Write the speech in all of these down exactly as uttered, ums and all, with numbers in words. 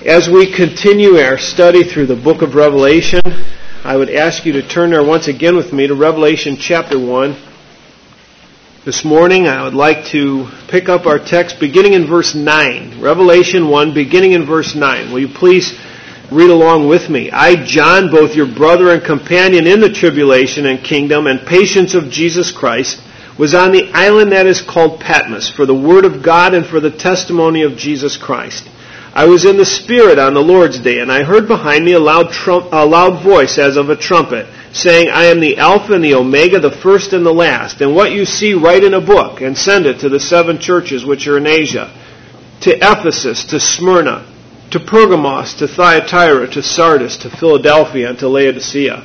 As we continue our study through the book of Revelation, I would ask you to turn there once again with me to Revelation chapter one. This morning I would like to pick up our text beginning in verse nine. Revelation one, beginning in verse nine. Will you please read along with me? I, John, both your brother and companion in the tribulation and kingdom and patience of Jesus Christ, was on the island that is called Patmos for the word of God and for the testimony of Jesus Christ. I was in the Spirit on the Lord's day, and I heard behind me a loud, trump, a loud voice as of a trumpet, saying, I am the Alpha and the Omega, the first and the last. And what you see, write in a book, and send it to the seven churches which are in Asia, to Ephesus, to Smyrna, to Pergamos, to Thyatira, to Sardis, to Philadelphia, and to Laodicea.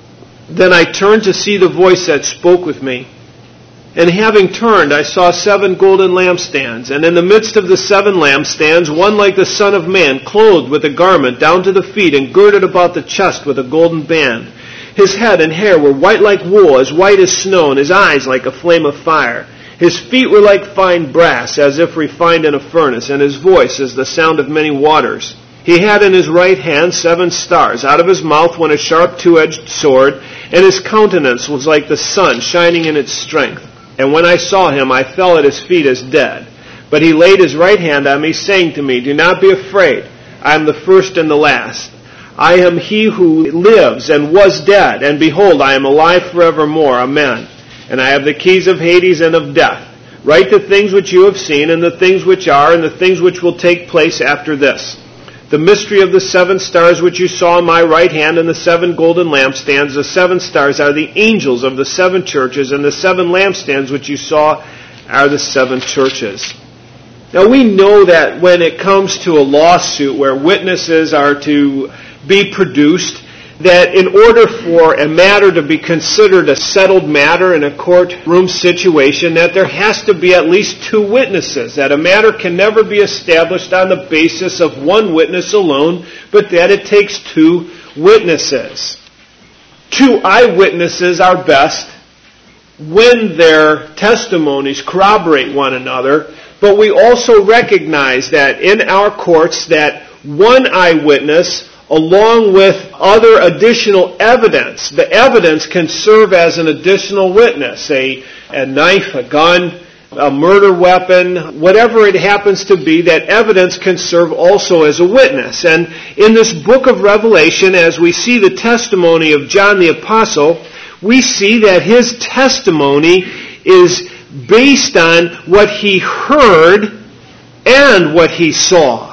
Then I turned to see the voice that spoke with me. And having turned, I saw seven golden lampstands, and in the midst of the seven lampstands, one like the Son of Man, clothed with a garment down to the feet, and girded about the chest with a golden band. His head and hair were white like wool, as white as snow, and his eyes like a flame of fire. His feet were like fine brass, as if refined in a furnace, and his voice as the sound of many waters. He had in his right hand seven stars. Out of his mouth went a sharp two-edged sword, and his countenance was like the sun shining in its strength. And when I saw him, I fell at his feet as dead. But he laid his right hand on me, saying to me, Do not be afraid. I am the first and the last. I am he who lives and was dead, and behold, I am alive forevermore. Amen. And I have the keys of Hades and of death. Write the things which you have seen, and the things which are, and the things which will take place after this. The mystery of the seven stars which you saw in my right hand and the seven golden lampstands, the seven stars are the angels of the seven churches, and the seven lampstands which you saw are the seven churches. Now we know that when it comes to a lawsuit where witnesses are to be produced, that in order for a matter to be considered a settled matter in a courtroom situation, that there has to be at least two witnesses, that a matter can never be established on the basis of one witness alone, but that it takes two witnesses. Two eyewitnesses are best when their testimonies corroborate one another, but we also recognize that in our courts that one eyewitness along with other additional evidence. The evidence can serve as an additional witness. A, a knife, a gun, a murder weapon, whatever it happens to be, that evidence can serve also as a witness. And in this book of Revelation, as we see the testimony of John the Apostle, we see that his testimony is based on what he heard and what he saw.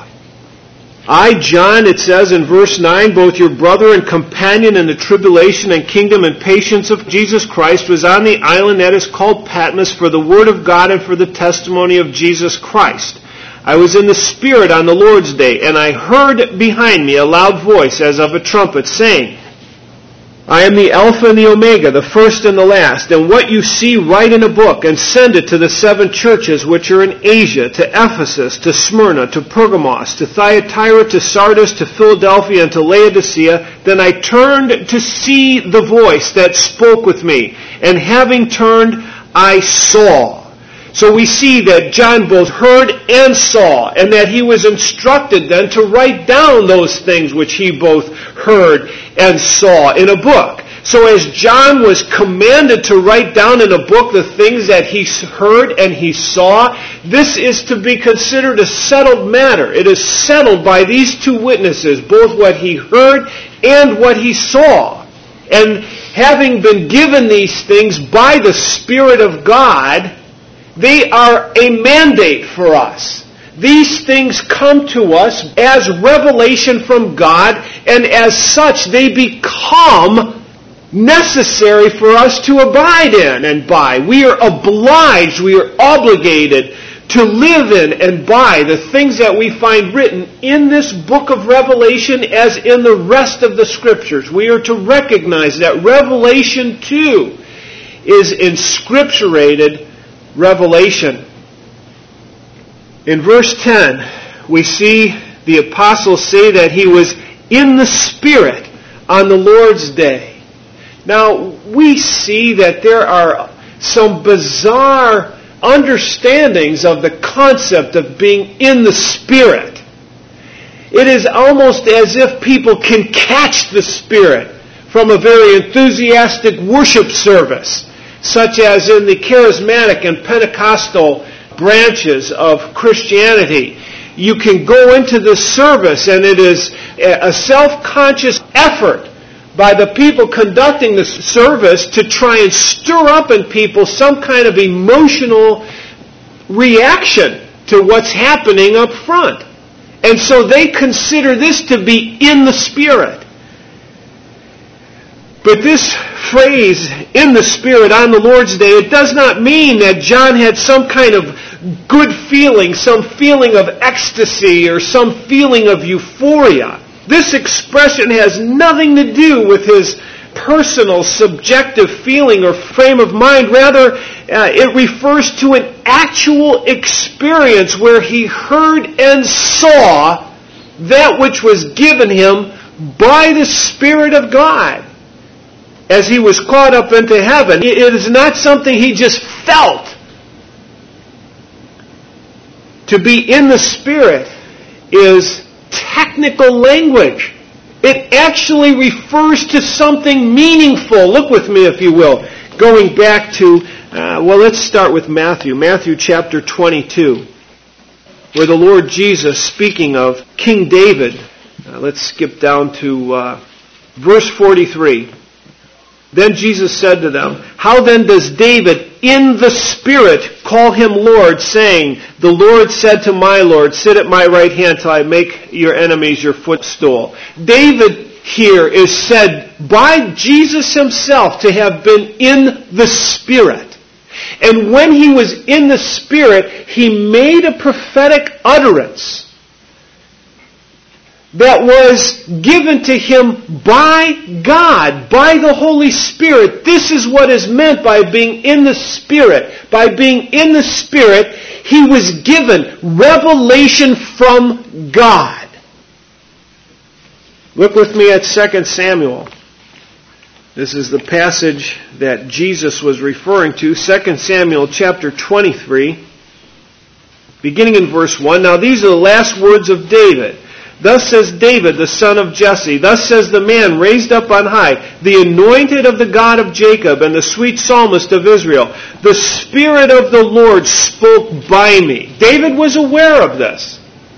I, John, it says in verse nine, both your brother and companion in the tribulation and kingdom and patience of Jesus Christ, was on the island that is called Patmos for the word of God and for the testimony of Jesus Christ. I was in the Spirit on the Lord's day, and I heard behind me a loud voice as of a trumpet, saying, I am the Alpha and the Omega, the first and the last. And what you see, write in a book, and send it to the seven churches which are in Asia, to Ephesus, to Smyrna, to Pergamos, to Thyatira, to Sardis, to Philadelphia, and to Laodicea. Then I turned to see the voice that spoke with me. And having turned, I saw. So we see that John both heard and saw, and that he was instructed then to write down those things which he both heard and saw in a book. So as John was commanded to write down in a book the things that he heard and he saw, this is to be considered a settled matter. It is settled by these two witnesses, both what he heard and what he saw. And having been given these things by the Spirit of God, they are a mandate for us. These things come to us as revelation from God, and as such they become necessary for us to abide in and by. We are obliged, we are obligated to live in and by the things that we find written in this book of Revelation as in the rest of the Scriptures. We are to recognize that Revelation too is inscripturated revelation. In verse ten, we see the apostle say that he was in the Spirit on the Lord's day. Now, we see that there are some bizarre understandings of the concept of being in the Spirit. It is almost as if people can catch the Spirit from a very enthusiastic worship service, such as in the charismatic and Pentecostal branches of Christianity. You can go into this service and it is a self-conscious effort by the people conducting the service to try and stir up in people some kind of emotional reaction to what's happening up front. And so they consider this to be in the Spirit. But this phrase, in the Spirit, on the Lord's Day, it does not mean that John had some kind of good feeling, some feeling of ecstasy, or some feeling of euphoria. This expression has nothing to do with his personal, subjective feeling or frame of mind. Rather, uh, it refers to an actual experience where he heard and saw that which was given him by the Spirit of God as he was caught up into heaven. It is not something he just felt. To be in the Spirit is technical language. It actually refers to something meaningful. Look with me, if you will. Going back to, uh, well, let's start with Matthew. Matthew chapter twenty-two, where the Lord Jesus, speaking of King David, uh, let's skip down to uh, verse forty-three. Then Jesus said to them, "How then does David in the Spirit call him Lord, saying, the Lord said to my Lord, sit at my right hand till I make your enemies your footstool." David here is said by Jesus himself to have been in the Spirit. And when he was in the Spirit, he made a prophetic utterance that was given to him by God, by the Holy Spirit. This is what is meant by being in the Spirit. By being in the Spirit, he was given revelation from God. Look with me at Second Samuel. This is the passage that Jesus was referring to. Second Samuel chapter twenty-three, beginning in verse one. Now these are the last words of David. Thus says David, the son of Jesse. Thus says the man raised up on high, the anointed of the God of Jacob, and the sweet psalmist of Israel. The Spirit of the Lord spoke by me. David was aware of this,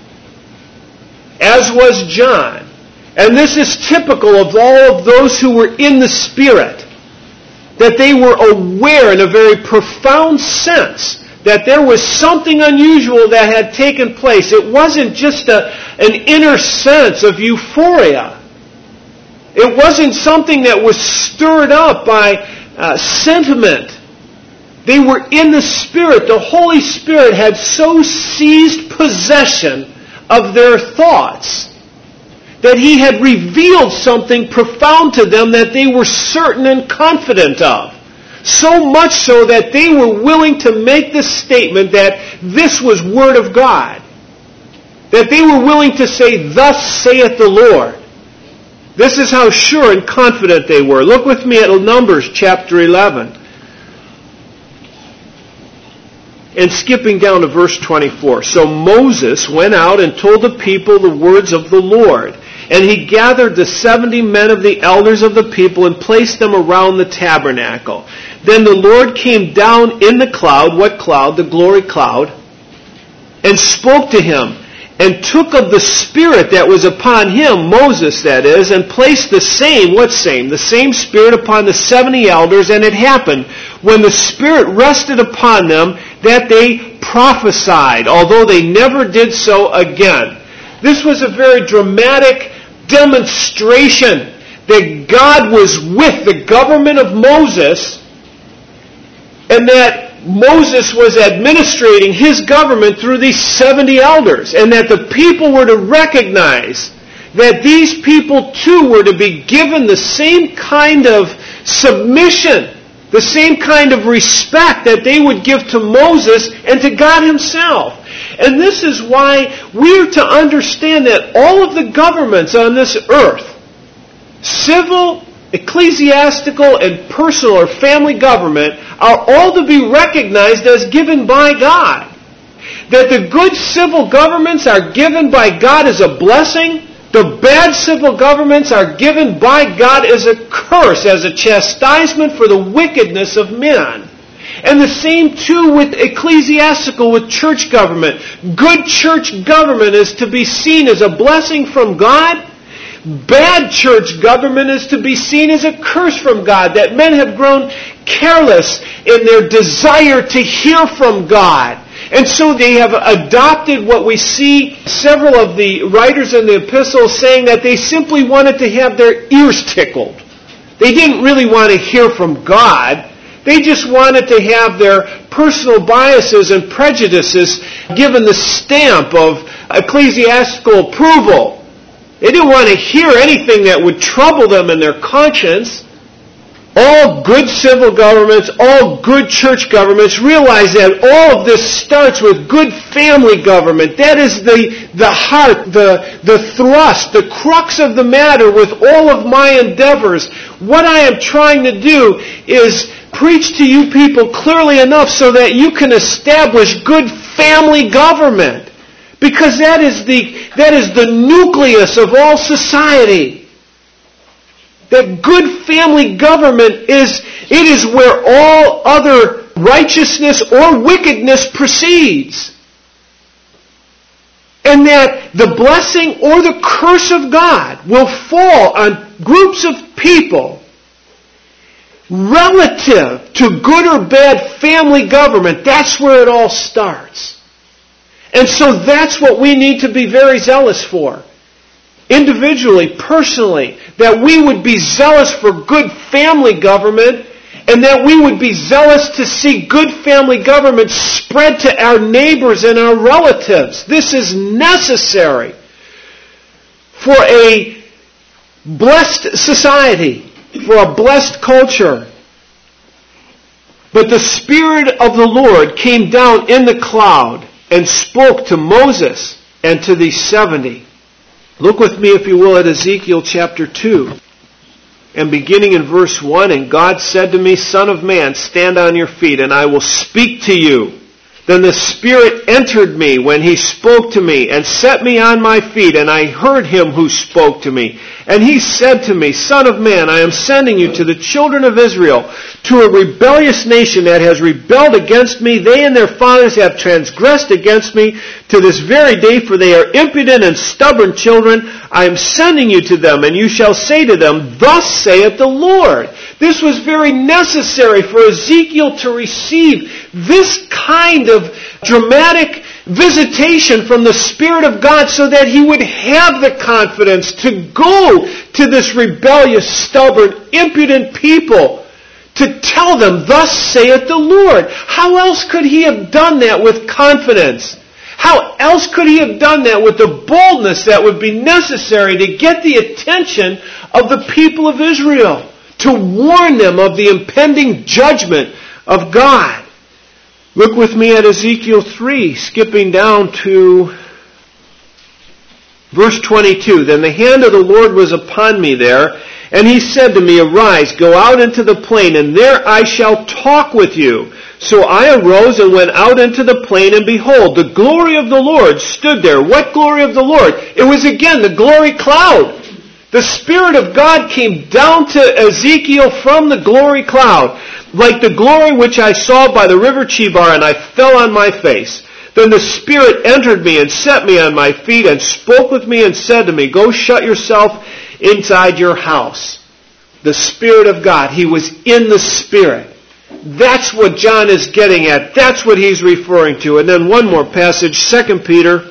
as was John. And this is typical of all of those who were in the Spirit, that they were aware in a very profound sense that there was something unusual that had taken place. It wasn't just a, an inner sense of euphoria. It wasn't something that was stirred up by uh, sentiment. They were in the Spirit. The Holy Spirit had so seized possession of their thoughts that He had revealed something profound to them that they were certain and confident of. So much so that they were willing to make the statement that this was Word of God. That they were willing to say, "Thus saith the Lord." This is how sure and confident they were. Look with me at Numbers chapter eleven. And skipping down to verse twenty-four. So Moses went out and told the people the words of the Lord. And he gathered the seventy men of the elders of the people and placed them around the tabernacle. Then the Lord came down in the cloud. What cloud? The glory cloud. And spoke to him. And took of the Spirit that was upon him, Moses that is, and placed the same, what same? The same Spirit upon the seventy elders. And it happened, when the Spirit rested upon them, that they prophesied, although they never did so again. This was a very dramatic demonstration that God was with the government of Moses, and that Moses was administrating his government through these seventy elders, and that the people were to recognize that these people too were to be given the same kind of submission, the same kind of respect that they would give to Moses and to God Himself. And this is why we're to understand that all of the governments on this earth, civil, ecclesiastical, and personal or family government, are all to be recognized as given by God. That the good civil governments are given by God as a blessing, the bad civil governments are given by God as a curse, as a chastisement for the wickedness of men. And the same too with ecclesiastical, with church government. Good church government is to be seen as a blessing from God. Bad church government is to be seen as a curse from God, that men have grown careless in their desire to hear from God. And so they have adopted what we see several of the writers in the epistles saying, that they simply wanted to have their ears tickled. They didn't really want to hear from God. They just wanted to have their personal biases and prejudices given the stamp of ecclesiastical approval. They didn't want to hear anything that would trouble them in their conscience. All good civil governments, all good church governments realize that all of this starts with good family government. That is the, the heart, the, the thrust, the crux of the matter with all of my endeavors. What I am trying to do is preach to you people clearly enough so that you can establish good family government. Because that is the, that is the nucleus of all society. That good family government is, it is where all other righteousness or wickedness proceeds. And that the blessing or the curse of God will fall on groups of people relative to good or bad family government. That's where it all starts. And so that's what we need to be very zealous for. Individually, personally, that we would be zealous for good family government, and that we would be zealous to see good family government spread to our neighbors and our relatives. This is necessary for a blessed society, for a blessed culture. But the Spirit of the Lord came down in the cloud and spoke to Moses and to these seventy. Look with me, if you will, at Ezekiel chapter two. And beginning in verse one, and God said to me, Son of man, stand on your feet, and I will speak to you. Then the Spirit entered me when He spoke to me, and set me on my feet, and I heard Him who spoke to me. And He said to me, Son of man, I am sending you to the children of Israel, to a rebellious nation that has rebelled against me. They and their fathers have transgressed against me to this very day, for they are impudent and stubborn children. I am sending you to them, and you shall say to them, Thus saith the Lord. This was very necessary for Ezekiel to receive this kind of dramatic visitation from the Spirit of God so that he would have the confidence to go to this rebellious, stubborn, impudent people to tell them, Thus saith the Lord. How else could he have done that with confidence? How else could he have done that with the boldness that would be necessary to get the attention of the people of Israel, to warn them of the impending judgment of God? Look with me at Ezekiel three, skipping down to verse twenty-two. Then the hand of the Lord was upon me there, and He said to me, Arise, go out into the plain, and there I shall talk with you. So I arose and went out into the plain, and behold, the glory of the Lord stood there. What glory of the Lord? It was again the glory cloud. The Spirit of God came down to Ezekiel from the glory cloud, like the glory which I saw by the river Chebar, and I fell on my face. Then the Spirit entered me and set me on my feet and spoke with me and said to me, Go shut yourself inside your house. The Spirit of God. He was in the Spirit. That's what John is getting at. That's what he's referring to. And then one more passage, Second Peter.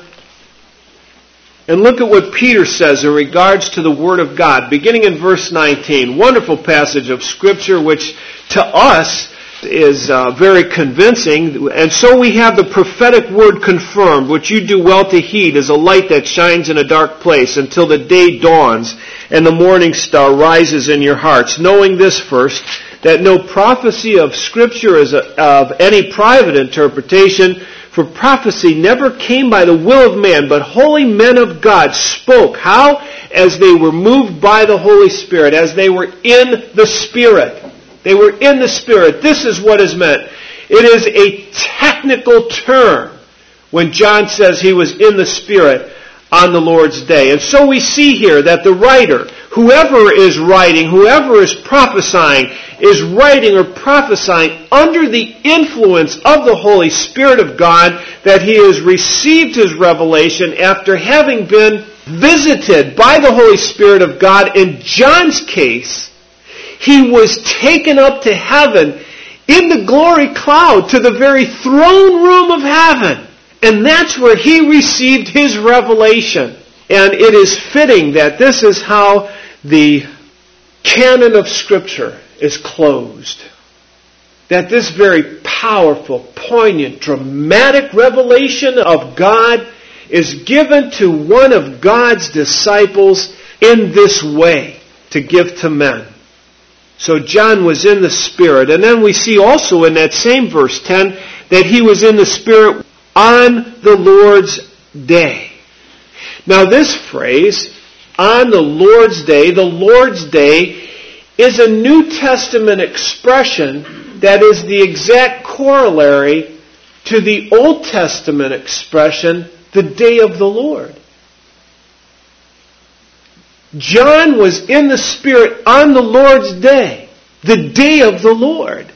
And look at what Peter says in regards to the Word of God, beginning in verse nineteen. Wonderful passage of Scripture, which to us is uh, very convincing. And so we have the prophetic word confirmed, which you do well to heed as a light that shines in a dark place until the day dawns and the morning star rises in your hearts. Knowing this first, that no prophecy of Scripture is a, of any private interpretation, for prophecy never came by the will of man, but holy men of God spoke. How? As they were moved by the Holy Spirit, as they were in the Spirit. They were in the Spirit. This is what is meant. It is a technical term when John says he was in the Spirit on the Lord's day. And so we see here that the writer, whoever is writing, whoever is prophesying, is writing or prophesying under the influence of the Holy Spirit of God, that he has received his revelation after having been visited by the Holy Spirit of God. In John's case, he was taken up to heaven in the glory cloud to the very throne room of heaven. And that's where he received his revelation. And it is fitting that this is how the canon of Scripture is closed. That this very powerful, poignant, dramatic revelation of God is given to one of God's disciples in this way, to give to men. So John was in the Spirit. And then we see also in that same verse ten that he was in the Spirit on the Lord's day. Now this phrase, on the Lord's day, the Lord's day, is a New Testament expression that is the exact corollary to the Old Testament expression, the day of the Lord. John was in the Spirit on the Lord's day, the day of the Lord.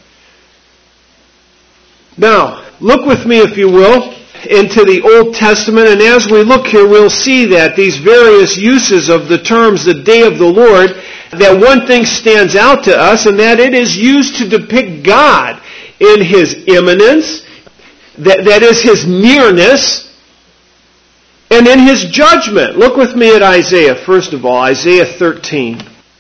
Now, look with me, if you will, into the Old Testament, and as we look here, we'll see that these various uses of the terms, the day of the Lord, that one thing stands out to us, and that it is used to depict God in His immanence, that, that is His nearness, and in His judgment. Look with me at Isaiah, first of all, Isaiah thirteen.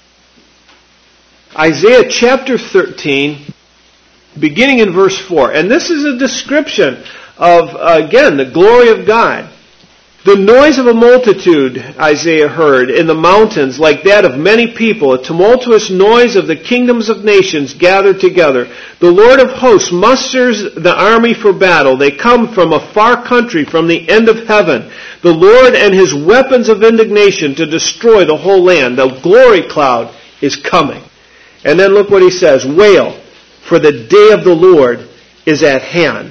Isaiah chapter thirteen, beginning in verse four. And this is a description of, uh, again, the glory of God. The noise of a multitude, Isaiah heard, in the mountains, like that of many people, a tumultuous noise of the kingdoms of nations gathered together. The Lord of hosts musters the army for battle. They come from a far country, from the end of heaven. The Lord and His weapons of indignation to destroy the whole land. The glory cloud is coming. And then look what He says. Wail, for the day of the Lord is at hand.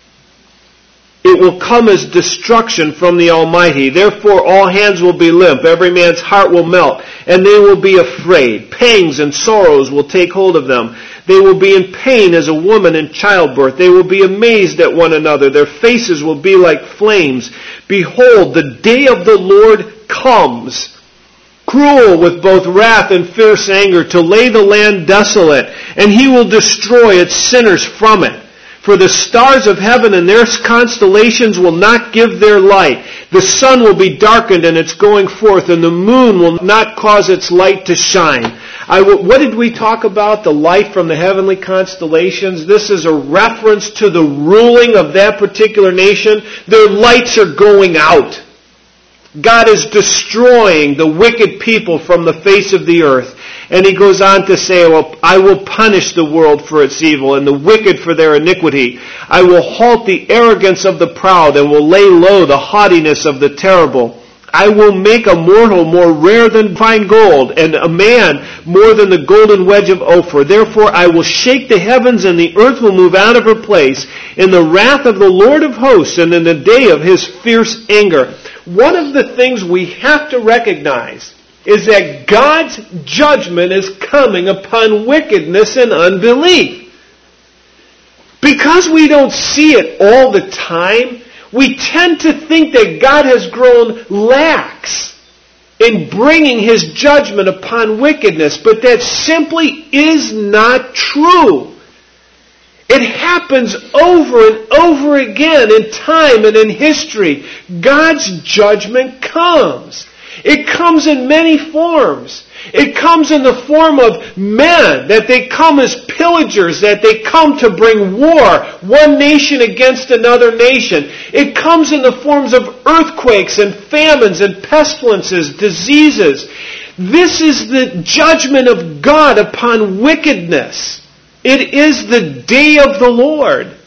It will come as destruction from the Almighty. Therefore all hands will be limp, every man's heart will melt, and they will be afraid. Pangs and sorrows will take hold of them. They will be in pain as a woman in childbirth. They will be amazed at one another. Their faces will be like flames. Behold, the day of the Lord comes, cruel with both wrath and fierce anger, to lay the land desolate, and He will destroy its sinners from it. For the stars of heaven and their constellations will not give their light. The sun will be darkened in its going forth, and the moon will not cause its light to shine. I will, what did we talk about? The light from the heavenly constellations. This is a reference to the ruling of that particular nation. Their lights are going out. God is destroying the wicked people from the face of the earth. And He goes on to say, well, I will punish the world for its evil and the wicked for their iniquity. I will halt the arrogance of the proud and will lay low the haughtiness of the terrible. I will make a mortal more rare than fine gold, and a man more than the golden wedge of Ophir. Therefore I will shake the heavens, and the earth will move out of her place in the wrath of the Lord of hosts and in the day of His fierce anger. One of the things we have to recognize is that God's judgment is coming upon wickedness and unbelief. Because we don't see it all the time, we tend to think that God has grown lax in bringing His judgment upon wickedness, but that simply is not true. It happens over and over again in time and in history. God's judgment comes. It comes in many forms. It comes in the form of men, that they come as pillagers, that they come to bring war, one nation against another nation. It comes in the forms of earthquakes and famines and pestilences, diseases. This is the judgment of God upon wickedness. It is the day of the Lord.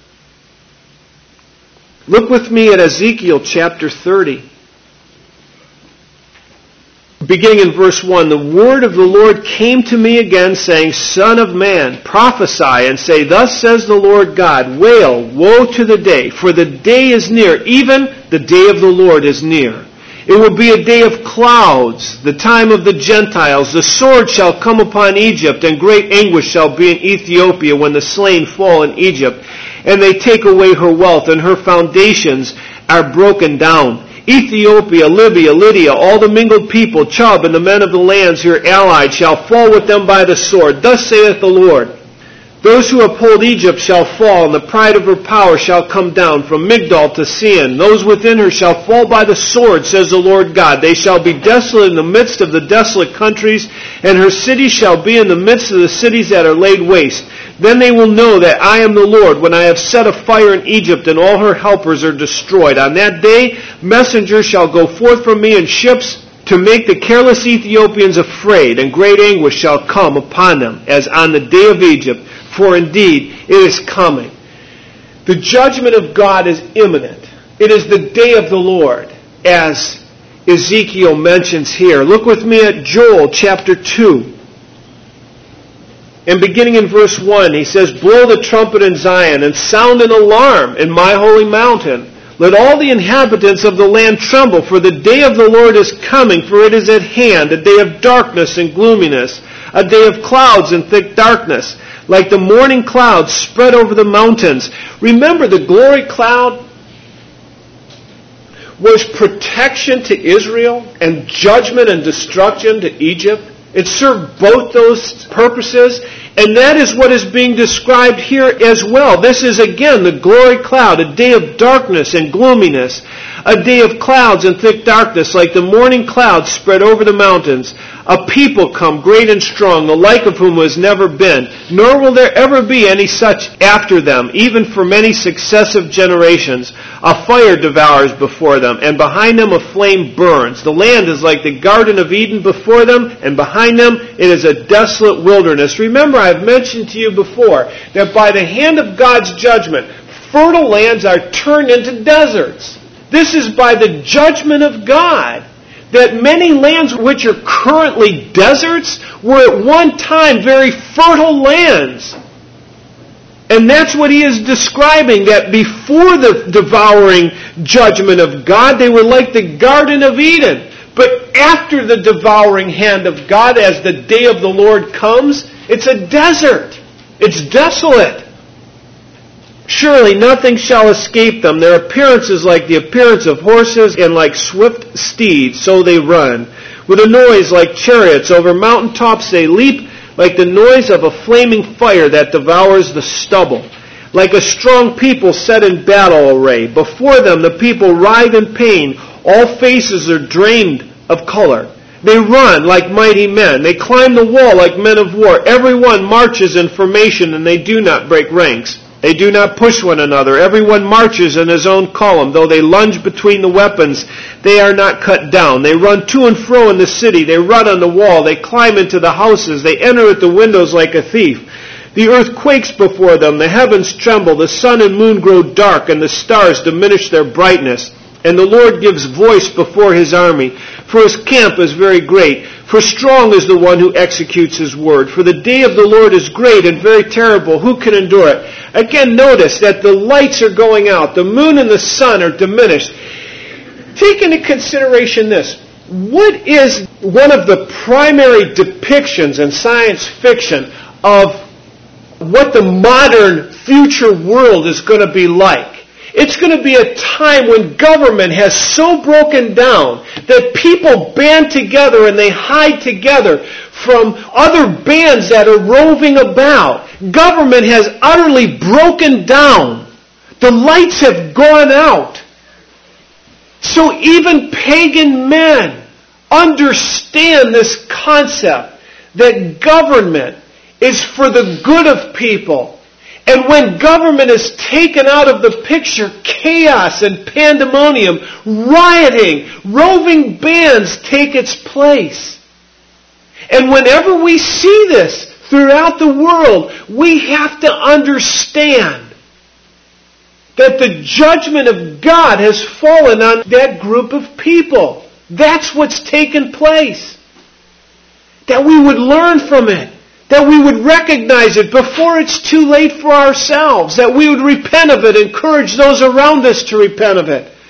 Look with me at Ezekiel chapter thirty. beginning in verse one, the word of the Lord came to me again, saying, Son of man, prophesy and say, Thus says the Lord God, Wail, woe to the day, for the day is near, even the day of the Lord is near. It will be a day of clouds, the time of the Gentiles. The sword shall come upon Egypt, and great anguish shall be in Ethiopia when the slain fall in Egypt, and they take away her wealth, and her foundations are broken down. Ethiopia, Libya, Lydia, all the mingled people, Chub, and the men of the lands who are allied, shall fall with them by the sword. Thus saith the Lord, Those who uphold Egypt shall fall, and the pride of her power shall come down from Migdol to Sion. Those within her shall fall by the sword, says the Lord God. They shall be desolate in the midst of the desolate countries, and her cities shall be in the midst of the cities that are laid waste. Then they will know that I am the Lord, when I have set a fire in Egypt, and all her helpers are destroyed. On that day messengers shall go forth from me in ships, to make the careless Ethiopians afraid, and great anguish shall come upon them, as on the day of Egypt. For indeed, it is coming. The judgment of God is imminent. It is the day of the Lord, as Ezekiel mentions here. Look with me at Joel chapter two. And beginning in verse one, he says, Blow the trumpet in Zion, and sound an alarm in my holy mountain. Let all the inhabitants of the land tremble, for the day of the Lord is coming, for it is at hand, a day of darkness and gloominess, a day of clouds and thick darkness, like the morning clouds spread over the mountains. Remember, the glory cloud was protection to Israel and judgment and destruction to Egypt. It served both those purposes, and that is what is being described here as well. This is again the glory cloud, a day of darkness and gloominess, a day of clouds and thick darkness, like the morning clouds spread over the mountains. A people come, great and strong, the like of whom has never been, nor will there ever be any such after them, even for many successive generations. A fire devours before them, and behind them a flame burns. The land is like the Garden of Eden before them, and behind them it is a desolate wilderness. Remember, I have mentioned to you before that by the hand of God's judgment, fertile lands are turned into deserts. This is by the judgment of God, that many lands which are currently deserts were at one time very fertile lands. And that's what he is describing, that before the devouring judgment of God, they were like the Garden of Eden. But after the devouring hand of God, as the day of the Lord comes, it's a desert. It's desolate. Surely nothing shall escape them. Their appearance is like the appearance of horses, and like swift steeds, so they run. With a noise like chariots, over mountain tops they leap, like the noise of a flaming fire that devours the stubble. Like a strong people set in battle array. Before them the people writhe in pain. All faces are drained of color. They run like mighty men. They climb the wall like men of war. Everyone marches in formation, and they do not break ranks. They do not push one another. Everyone marches in his own column. Though they lunge between the weapons, they are not cut down. They run to and fro in the city. They run on the wall. They climb into the houses. They enter at the windows like a thief. The earth quakes before them. The heavens tremble. The sun and moon grow dark, and the stars diminish their brightness. And the Lord gives voice before his army. For his camp is very great. For strong is the one who executes his word. For the day of the Lord is great and very terrible. Who can endure it? Again, notice that the lights are going out. The moon and the sun are diminished. Take into consideration this. What is one of the primary depictions in science fiction of what the modern future world is going to be like? It's going to be a time when government has so broken down that people band together and they hide together from other bands that are roving about. Government has utterly broken down. The lights have gone out. So even pagan men understand this concept that government is for the good of people. And when government is taken out of the picture, chaos and pandemonium, rioting, roving bands take its place. And whenever we see this throughout the world, we have to understand that the judgment of God has fallen on that group of people. That's what's taken place. that we would learn from it, that we would recognize it before it's too late for ourselves, that we would repent of it, encourage those around us to repent of it.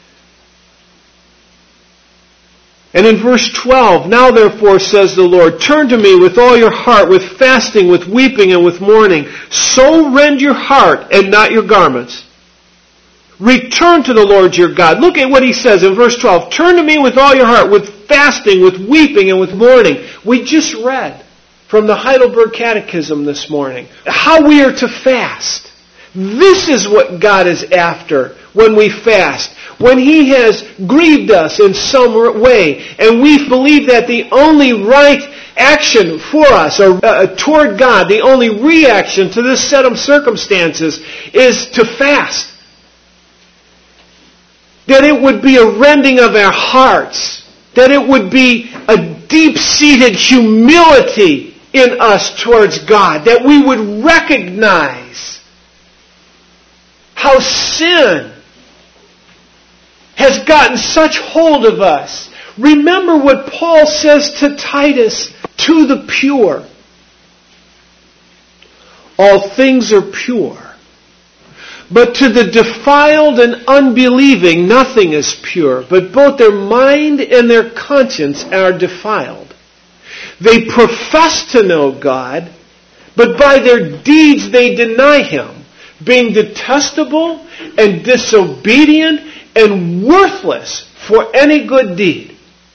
And in verse twelve, now therefore, says the Lord, turn to me with all your heart, with fasting, with weeping, and with mourning. So rend your heart and not your garments. Return to the Lord your God. Look at what he says in verse twelve. Turn to me with all your heart, with fasting, with weeping, and with mourning. We just read from the Heidelberg Catechism this morning how we are to fast. This is what God is after when we fast. When He has grieved us in some way, and we believe that the only right action for us, or uh, toward God, the only reaction to this set of circumstances is to fast. That it would be a rending of our hearts. That it would be a deep-seated humility in us towards God. That we would recognize how sin has gotten such hold of us. Remember what Paul says to Titus, to the pure. All things are pure. But to the defiled and unbelieving, nothing is pure, but both their mind and their conscience are defiled. They profess to know God, but by their deeds they deny Him, being detestable and disobedient and worthless for any good deed.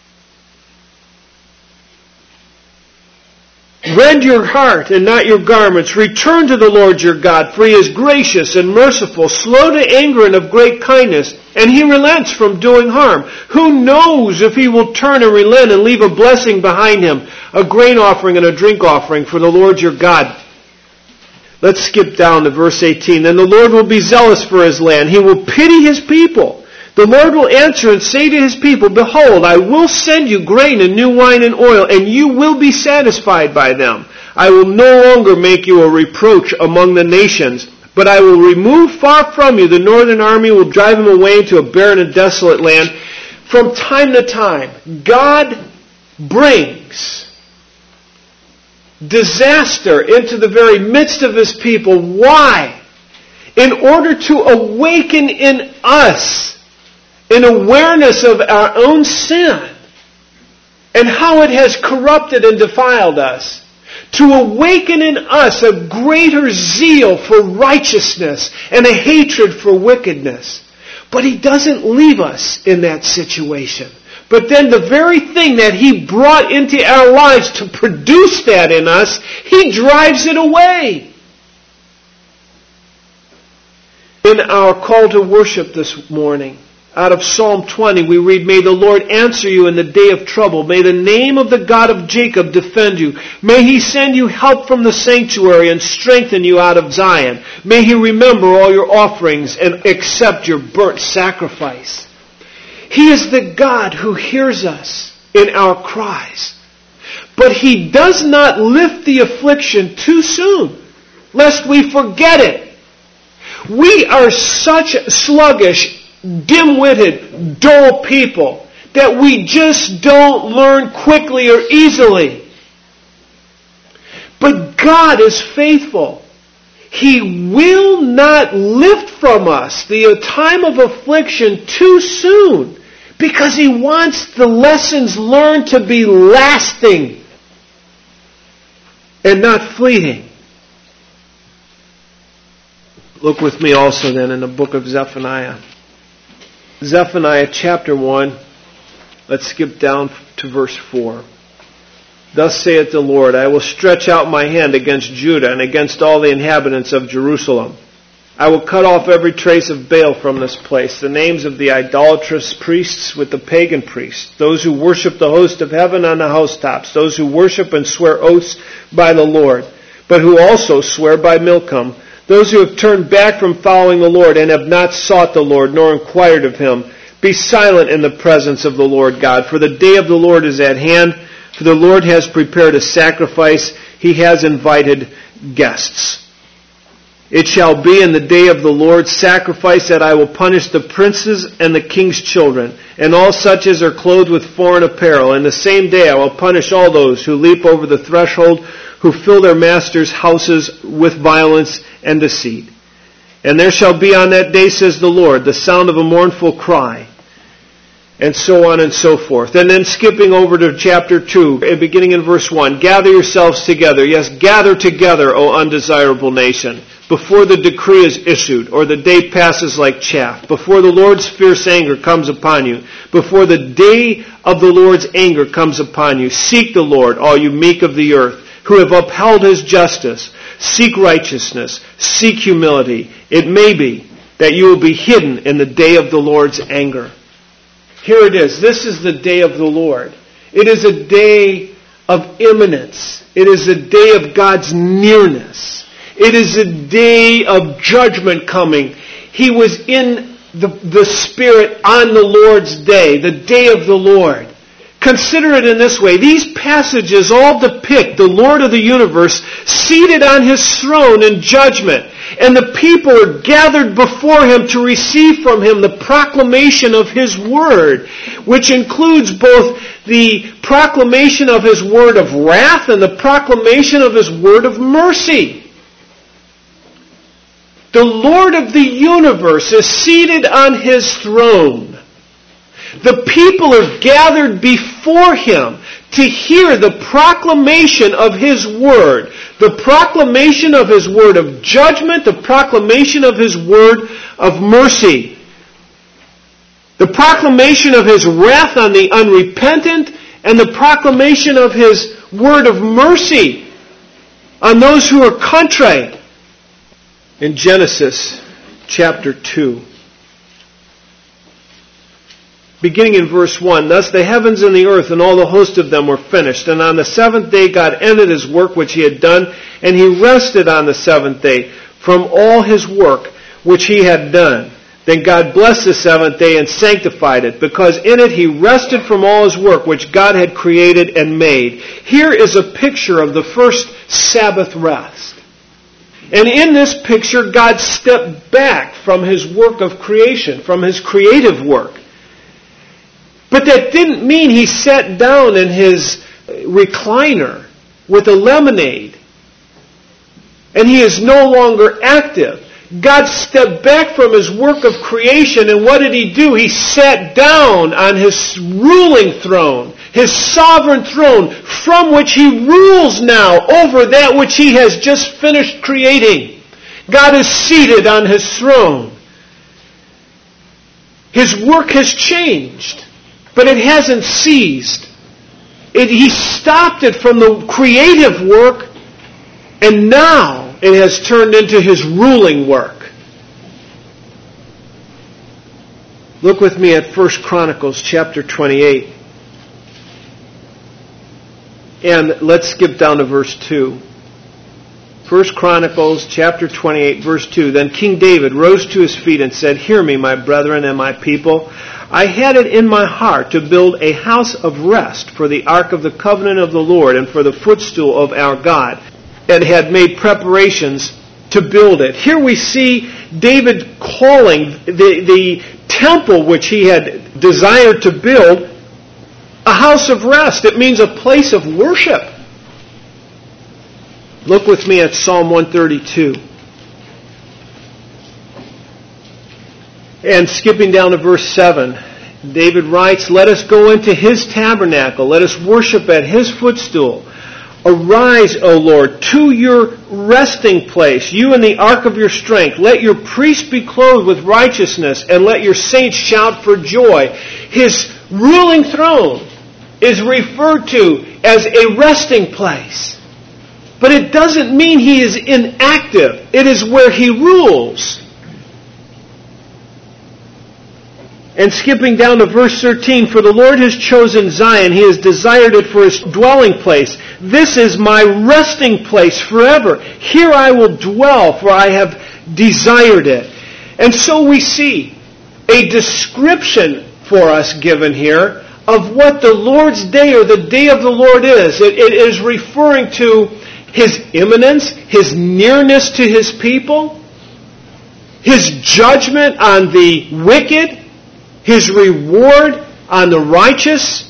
Rend your heart and not your garments. Return to the Lord your God, for He is gracious and merciful, slow to anger and of great kindness, and He relents from doing harm. Who knows if He will turn and relent and leave a blessing behind Him, a grain offering and a drink offering for the Lord your God. Let's skip down to verse eighteen. Then the Lord will be zealous for His land. He will pity His people. The Lord will answer and say to His people, behold, I will send you grain and new wine and oil, and you will be satisfied by them. I will no longer make you a reproach among the nations, but I will remove far from you the northern army, will drive them away into a barren and desolate land. From time to time, God brings disaster into the very midst of His people. Why? In order to awaken in us an awareness of our own sin and how it has corrupted and defiled us. To awaken in us a greater zeal for righteousness and a hatred for wickedness. But He doesn't leave us in that situation. But then the very thing that He brought into our lives to produce that in us, He drives it away. In our call to worship this morning, out of Psalm twenty, we read, may the Lord answer you in the day of trouble. May the name of the God of Jacob defend you. May He send you help from the sanctuary and strengthen you out of Zion. May He remember all your offerings and accept your burnt sacrifice. He is the God who hears us in our cries. But He does not lift the affliction too soon, lest we forget it. We are such sluggish, dim-witted, dull people that we just don't learn quickly or easily. But God is faithful. He will not lift from us the time of affliction too soon, because He wants the lessons learned to be lasting and not fleeting. Look with me also then in the book of Zephaniah. Zephaniah chapter one, let's skip down to verse four. Thus saith the Lord, I will stretch out my hand against Judah and against all the inhabitants of Jerusalem. I will cut off every trace of Baal from this place, the names of the idolatrous priests with the pagan priests, those who worship the host of heaven on the housetops, those who worship and swear oaths by the Lord, but who also swear by Milcom, those who have turned back from following the Lord and have not sought the Lord nor inquired of Him. Be silent in the presence of the Lord God, for the day of the Lord is at hand, for the Lord has prepared a sacrifice. He has invited guests. It shall be in the day of the Lord's sacrifice that I will punish the princes and the king's children, and all such as are clothed with foreign apparel. In the same day I will punish all those who leap over the threshold, who fill their masters' houses with violence and deceit. And there shall be on that day, says the Lord, the sound of a mournful cry, and so on and so forth. And then skipping over to chapter two, beginning in verse one, gather yourselves together. Yes, gather together, O undesirable nation, before the decree is issued, or the day passes like chaff, before the Lord's fierce anger comes upon you, before the day of the Lord's anger comes upon you. Seek the Lord, all you meek of the earth, who have upheld his justice. Seek righteousness. Seek humility. It may be that you will be hidden in the day of the Lord's anger. Here it is. This is the day of the Lord. It is a day of imminence. It is a day of God's nearness. It is a day of judgment coming. He was in the, the Spirit on the Lord's day, the day of the Lord. Consider it in this way. These passages all depict the Lord of the universe seated on his throne in judgment. And the people are gathered before him to receive from him the proclamation of his word, which includes both the proclamation of his word of wrath and the proclamation of his word of mercy. The Lord of the universe is seated on his throne. The people are gathered before him to hear the proclamation of his word, the proclamation of his word of judgment, the proclamation of his word of mercy, the proclamation of his wrath on the unrepentant, and the proclamation of his word of mercy on those who are contrite. In Genesis chapter two, beginning in verse one, thus the heavens and the earth and all the host of them were finished. And on the seventh day God ended his work which he had done, and he rested on the seventh day from all his work which he had done. Then God blessed the seventh day and sanctified it, because in it he rested from all his work which God had created and made. Here is a picture of the first Sabbath rest. And in this picture, God stepped back from his work of creation, from his creative work. But that didn't mean he sat down in his recliner with a lemonade and he is no longer active. God stepped back from his work of creation, and what did he do? He sat down on his ruling throne, his sovereign throne, from which he rules now over that which he has just finished creating. God is seated on his throne. His work has changed, but it hasn't ceased. It, he stopped it from the creative work, and now it has turned into his ruling work. Look with me at First Chronicles chapter twenty-eight. And let's skip down to verse two. First Chronicles chapter twenty-eight, verse two. Then King David rose to his feet and said, "Hear me, my brethren and my people. I had it in my heart to build a house of rest for the ark of the covenant of the Lord and for the footstool of our God, and had made preparations to build it." Here we see David calling the, the temple which he had desired to build a house of rest. It means a place of worship. Look with me at Psalm one thirty-two. And skipping down to verse seven, David writes, "Let us go into his tabernacle. Let us worship at his footstool. Arise, O Lord, to your resting place, you in the ark of your strength. Let your priests be clothed with righteousness, and let your saints shout for joy." His ruling throne is referred to as a resting place. But it doesn't mean he is inactive. It is where he rules. And skipping down to verse thirteen, "For the Lord has chosen Zion, he has desired it for his dwelling place. This is my resting place forever. Here I will dwell, for I have desired it." And so we see a description for us given here of what the Lord's day or the day of the Lord is. It, it is referring to His imminence, His nearness to His people, His judgment on the wicked, His reward on the righteous.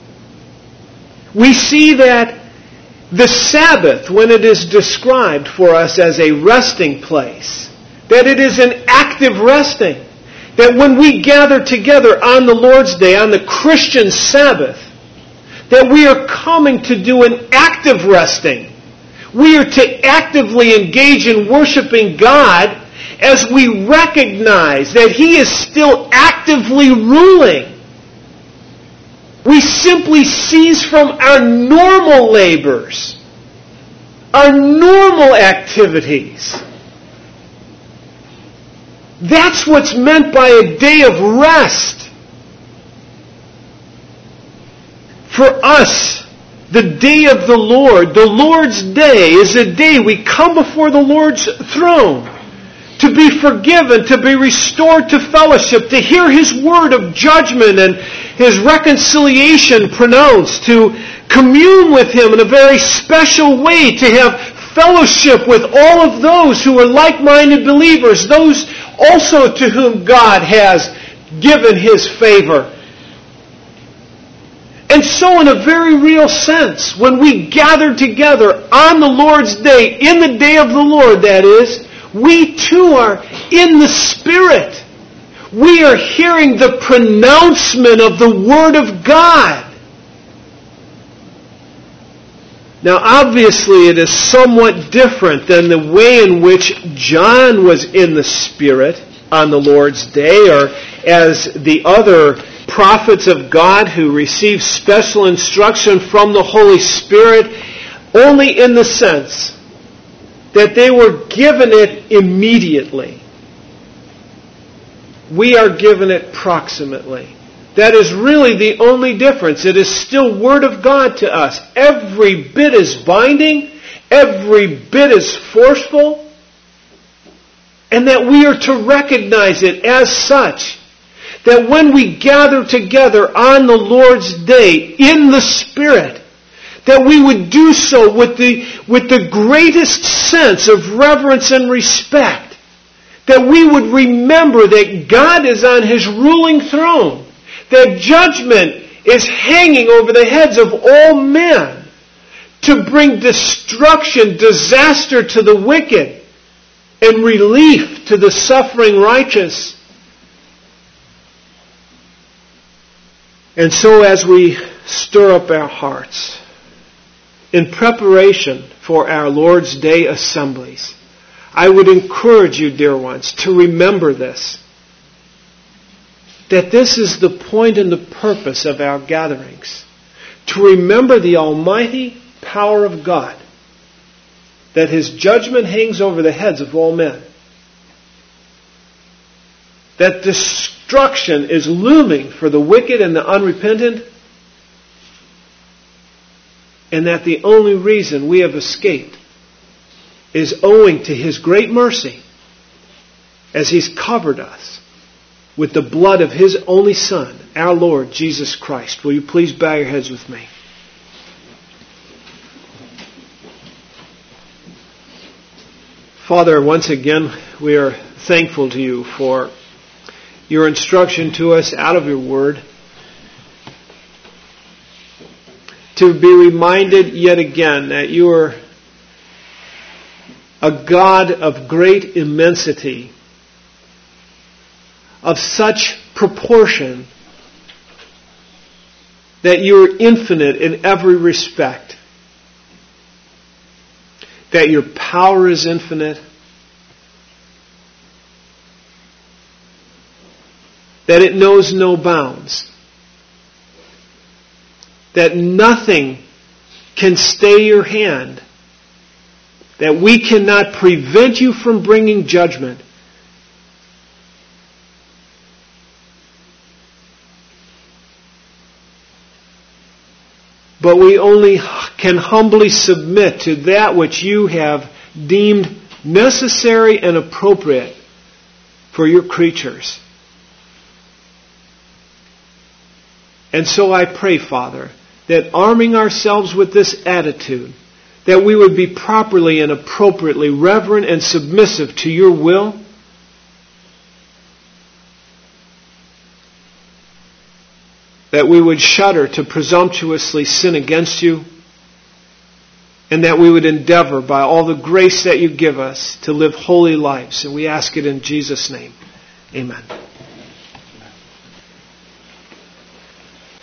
We see that the Sabbath, when it is described for us as a resting place, that it is an active resting. That when we gather together on the Lord's Day, on the Christian Sabbath, that we are coming to do an active resting. We are to actively engage in worshiping God as we recognize that He is still actively ruling. We simply cease from our normal labors, our normal activities. That's what's meant by a day of rest. For us, the day of the Lord, the Lord's day, is a day we come before the Lord's throne to be forgiven, to be restored to fellowship, to hear His word of judgment and His reconciliation pronounced, to commune with Him in a very special way, to have fellowship with all of those who are like-minded believers, those also to whom God has given His favor. And so in a very real sense, when we gather together on the Lord's Day, in the day of the Lord that is, we too are in the Spirit. We are hearing the pronouncement of the Word of God. Now obviously it is somewhat different than the way in which John was in the Spirit on the Lord's Day, or as the other prophets of God who received special instruction from the Holy Spirit, only in the sense that they were given it immediately. We are given it proximately. That is really the only difference. It is still Word of God to us. Every bit is binding. Every bit is forceful. And that we are to recognize it as such. That when we gather together on the Lord's Day in the Spirit, that we would do so with the, with the greatest sense of reverence and respect. That we would remember that God is on His ruling throne. That judgment is hanging over the heads of all men to bring destruction, disaster to the wicked, and relief to the suffering righteous. And so as we stir up our hearts in preparation for our Lord's Day assemblies, I would encourage you, dear ones, to remember this. That this is the point and the purpose of our gatherings. To remember the almighty power of God. That His judgment hangs over the heads of all men. That destruction is looming for the wicked and the unrepentant. And that the only reason we have escaped is owing to His great mercy as He's covered us with the blood of His only Son, our Lord Jesus Christ. Will you please bow your heads with me? Father, once again, we are thankful to You for Your instruction to us out of Your Word. To be reminded yet again that You are a God of great immensity, of such proportion that You are infinite in every respect, that Your power is infinite, that it knows no bounds, that nothing can stay Your hand, that we cannot prevent You from bringing judgment. But we only can humbly submit to that which You have deemed necessary and appropriate for Your creatures. And so I pray, Father, that arming ourselves with this attitude, that we would be properly and appropriately reverent and submissive to your will, that we would shudder to presumptuously sin against you, and that we would endeavor by all the grace that you give us to live holy lives. And we ask it in Jesus' name. Amen.